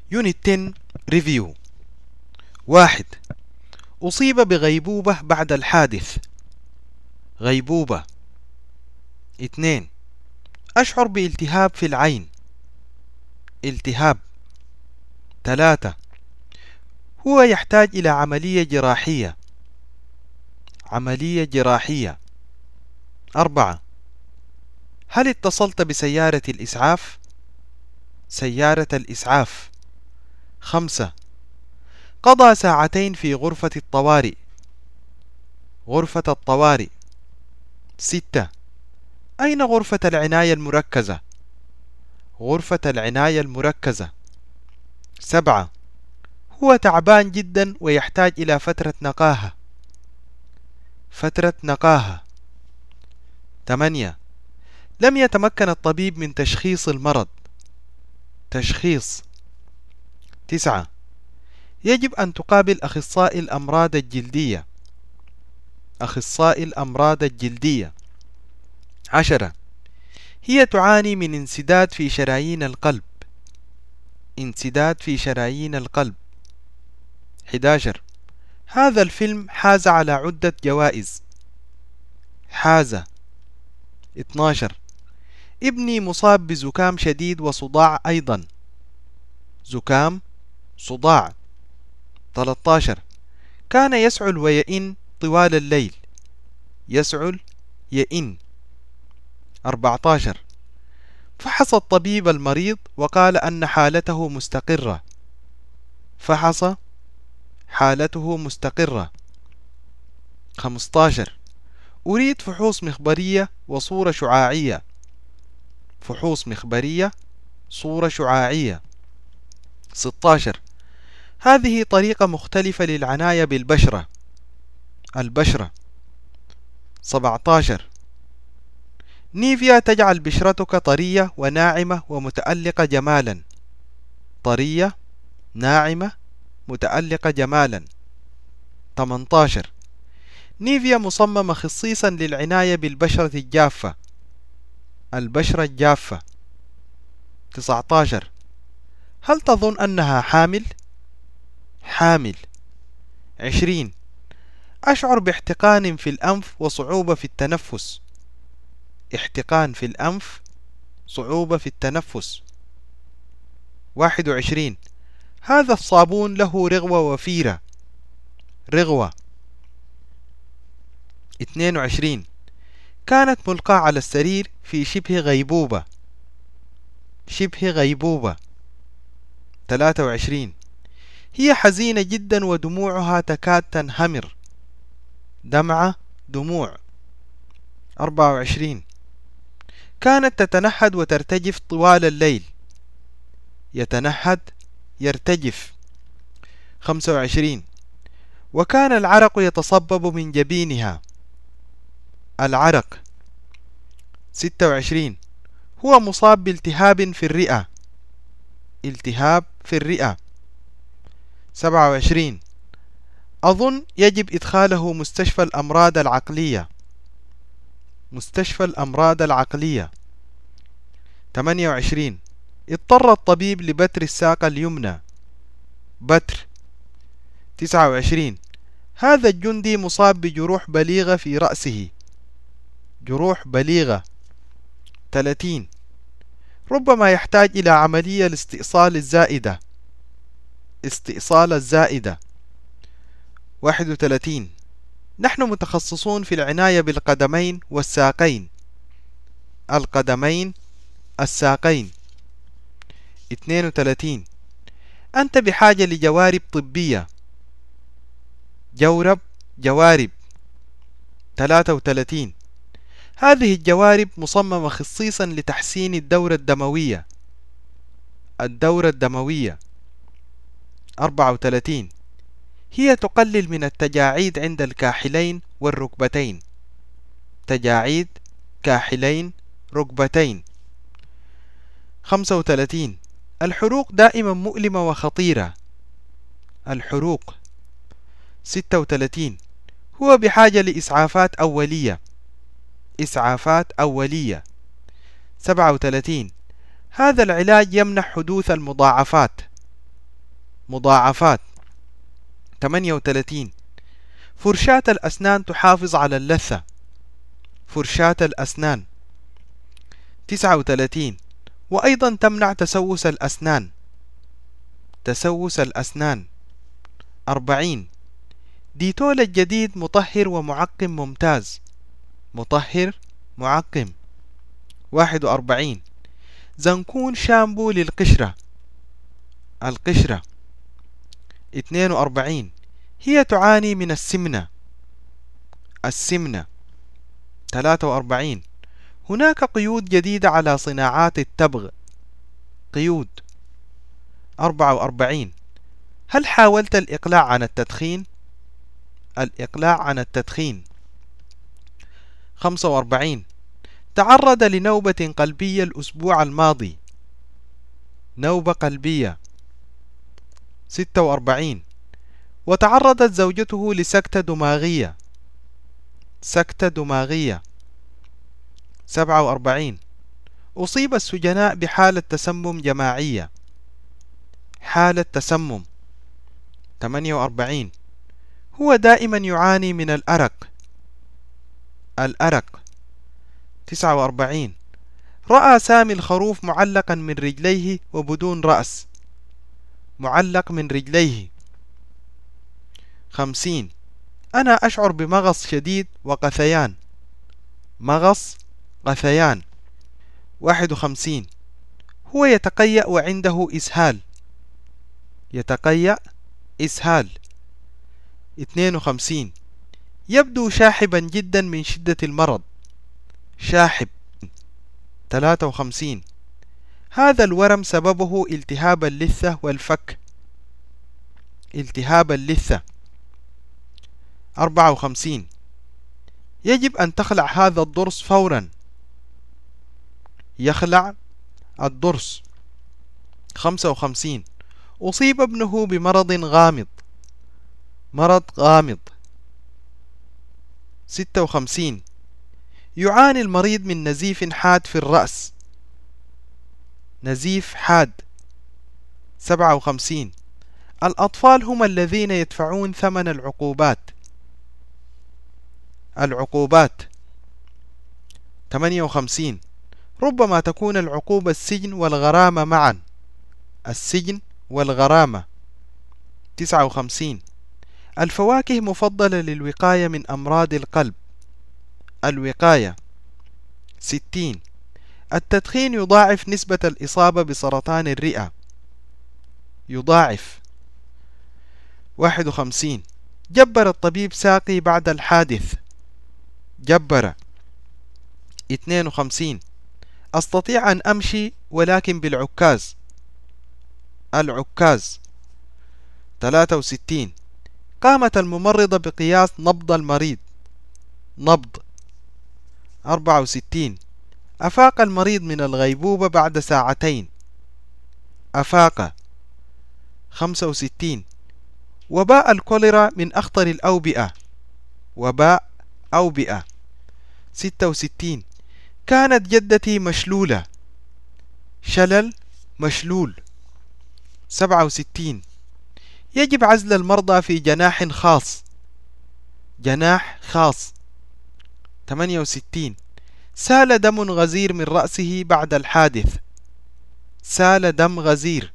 يونت 10 ريفيو. 1. أصيب بغيبوبة بعد الحادث. غيبوبة. 2. أشعر بالتهاب في العين. التهاب. 3. هو يحتاج إلى عملية جراحية. عملية جراحية. 4. هل اتصلت بسيارة الإسعاف؟ سيارة الإسعاف. 5. قضى ساعتين في غرفة الطوارئ. غرفة الطوارئ. 6. أين غرفة العناية المركزة؟ غرفة العناية المركزة. 7. هو تعبان جدا ويحتاج إلى فترة نقاهة. فترة نقاهة. 8. لم يتمكن الطبيب من تشخيص المرض. تشخيص. 9. يجب أن تقابل أخصائي الأمراض الجلدية. أخصائي الأمراض الجلدية. 10. هي تعاني من انسداد في شرايين القلب. انسداد في شرايين القلب. 11. هذا الفيلم حاز على عدة جوائز. حاز. 12. ابني مصاب بزكام شديد وصداع أيضا. زكام، صداع. 13. كان يسعل ويئن طوال الليل. يسعل، يئن. 14. فحص الطبيب المريض وقال أن حالته مستقرة. فحص، حالته مستقرة. 15. أريد فحوص مخبرية وصورة شعاعية. فحوص مخبرية، صورة شعاعية. 16. هذه طريقة مختلفة للعناية بالبشرة. البشرة. 17. نيفيا تجعل بشرتك طرية وناعمة ومتألقة جمالا. طرية، ناعمة، متألقة جمالا. 18. نيفيا مصممة خصيصا للعناية بالبشرة الجافة. البشرة الجافة. 19. هل تظن أنها حامل؟ حامل. 20. أشعر باحتقان في الأنف وصعوبة في التنفس. احتقان في الأنف، صعوبة في التنفس. 21. هذا الصابون له رغوة وفيرة. رغوة. 22. كانت ملقاة على السرير في شبه غيبوبة. شبه غيبوبة. 23. هي حزينة جدا ودموعها تكاد تنهمر. دمعة، دموع. 24. كانت تتنهد وترتجف طوال الليل. يتنهد، يرتجف. 25. وكان العرق يتصبب من جبينها. العرق. 26. هو مصاب بالتهاب في الرئة. التهاب في الرئة. 27. أظن يجب إدخاله مستشفى الأمراض العقلية. مستشفى الأمراض العقلية. 28. اضطر الطبيب لبتر الساق اليمنى. بتر. 29. هذا الجندي مصاب بجروح بليغة في رأسه. جروح بليغة. 30. ربما يحتاج إلى عملية لاستئصال الزائدة. استئصال الزائدة. 31. نحن متخصصون في العناية بالقدمين والساقين. القدمين، الساقين. 32. أنت بحاجة لجوارب طبية. جورب، جوارب. 33. هذه الجوارب مصممة خصيصا لتحسين الدورة الدموية. الدورة الدموية. 34. هي تقلل من التجاعيد عند الكاحلين والركبتين. تجاعيد كاحلين، ركبتين. 35. الحروق دائما مؤلمة وخطيرة. الحروق. 36. هو بحاجة لإسعافات أولية. إسعافات أولية. 37. هذا العلاج يمنع حدوث المضاعفات. مضاعفات. 38 فرشاة الأسنان تحافظ على اللثة. فرشاة الأسنان. 39 وأيضا تمنع تسوس الأسنان. تسوس الأسنان. 40 ديتول الجديد مطهر ومعقم ممتاز. مطهر معقم. 41 زنكون شامبو للقشرة. القشرة. 42 هي تعاني من السمنة. السمنة. 43 هناك قيود جديدة على صناعات التبغ. قيود. 44 هل حاولت الإقلاع عن التدخين؟ الإقلاع عن التدخين. 45 تعرض لنوبة قلبية الأسبوع الماضي. نوبة قلبية. 46 وتعرضت زوجته لسكتة دماغية. سكتة دماغية. 47 أصيب السجناء بحالة تسمم جماعية. حالة تسمم. 48 هو دائما يعاني من الأرق. الأرق. 49 رأى سامي الخروف معلقا من رجليه وبدون رأس. معلق من رجليه. 50 أنا أشعر بمغص شديد وقثيان. مغص. قثيان. 51 هو يتقيأ وعنده إسهال. يتقيأ. إسهال. 52 يبدو شاحبا جدا من شدة المرض. شاحب. 53 هذا الورم سببه التهاب اللثة والفك. التهاب اللثة. 54 يجب أن تخلع هذا الضرس فورا. يخلع الضرس. 55 أصيب ابنه بمرض غامض. مرض غامض. 56 يعاني المريض من نزيف حاد في الرأس. نزيف حاد. 57 الأطفال هم الذين يدفعون ثمن العقوبات. العقوبات. 58 ربما تكون العقوبة السجن والغرامة معا. السجن والغرامة. 59 الفواكه مفضلة للوقاية من أمراض القلب. الوقاية. 60 التدخين يضاعف نسبة الإصابة بسرطان الرئة. يضاعف. 51 جبر الطبيب ساقي بعد الحادث. جبر. 52 أستطيع أن أمشي ولكن بالعكاز. العكاز. 63 قامت الممرضة بقياس نبض المريض. نبض. 64 أفاق المريض من الغيبوبة بعد ساعتين. أفاق. 65 وباء الكوليرا من أخطر الأوبئة. وباء. أوبئة. 66 كانت جدتي مشلولة. شلل. مشلول. 67 يجب عزل المرضى في جناح خاص. جناح خاص. 68 سال دم غزير من رأسه بعد الحادث. سال دم غزير.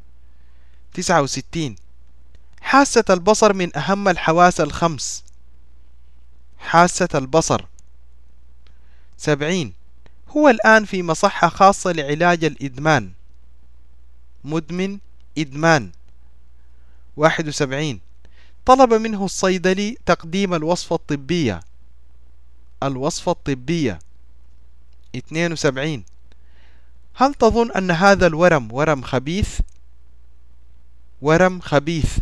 69 حاسة البصر من أهم الحواس الخمس. حاسة البصر. 70 هو الآن في مصحة خاصة لعلاج الإدمان. مدمن. إدمان. 71 طلب منه الصيدلي تقديم الوصفة الطبية. الوصفة الطبية. 72 هل تظن أن هذا الورم ورم خبيث؟ ورم خبيث.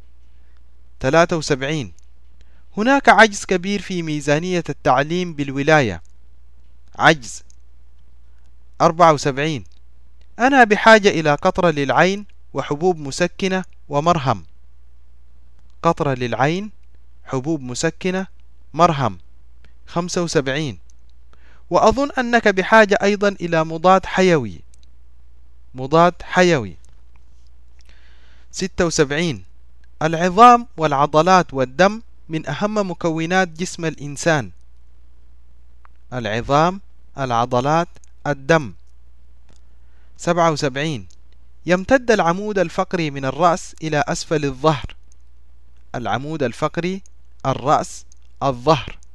73 هناك عجز كبير في ميزانية التعليم بالولاية. عجز. 74 أنا بحاجة إلى قطرة للعين وحبوب مسكنة ومرهم. قطرة للعين، حبوب مسكنة، مرهم. 75 وأظن أنك بحاجة أيضا إلى مضاد حيوي. مضاد حيوي. 76. العظام والعضلات والدم من أهم مكونات جسم الإنسان. العظام، العضلات، الدم. 77. يمتد العمود الفقري من الرأس إلى أسفل الظهر. العمود الفقري، الرأس، الظهر.